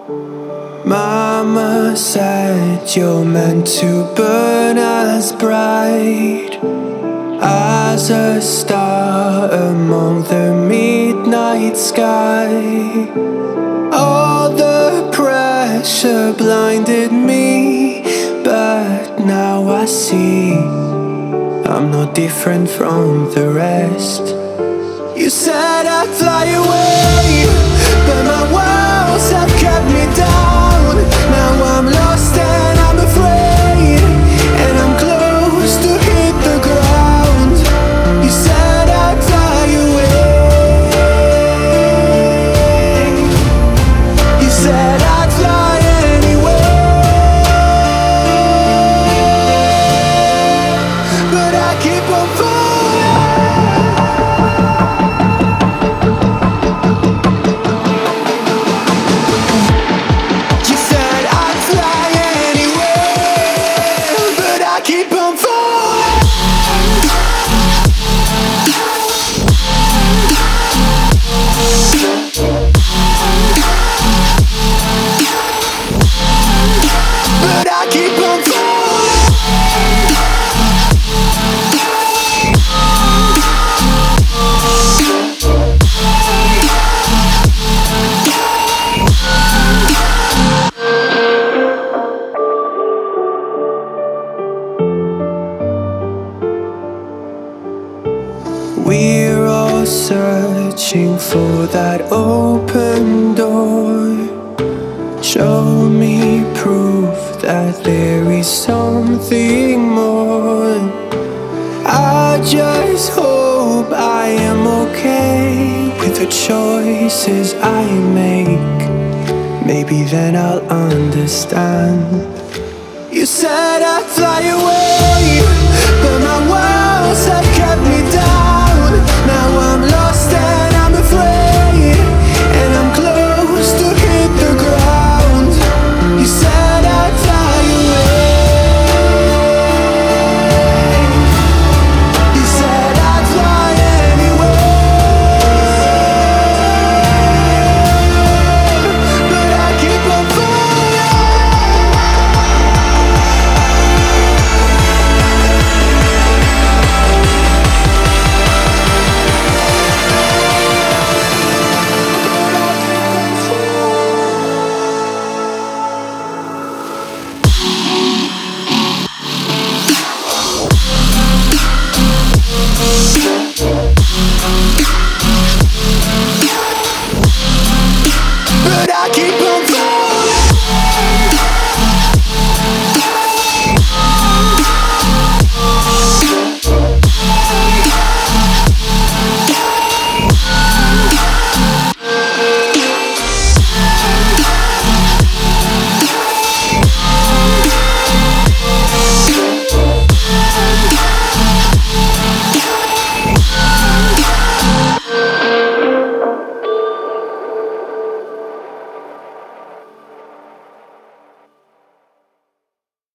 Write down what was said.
Mama said you're meant to burn as bright as a star among the midnight sky. All the pressure blinded me, but now I see I'm no different from the rest. You said I'd fly away, but my walls have kept me down. Now I'm lost and I'm afraid, and I'm close to hit the ground. You said I'd fly away. You said I'd fly anyway, but I keep on falling. You said I'd fly anyway, but I keep on falling. But I keep on falling. We're all searching for that open door. Show me proof that there is something more. I just hope I am okay with the choices I make. Maybe then I'll understand. You said I'd fly away, but my walls have kept me down. Now I'm lost and I'm afraid, and I'm close to hit the ground. You said I'd fly away. You said I'd fly anyway, but I keep on falling. But I keep on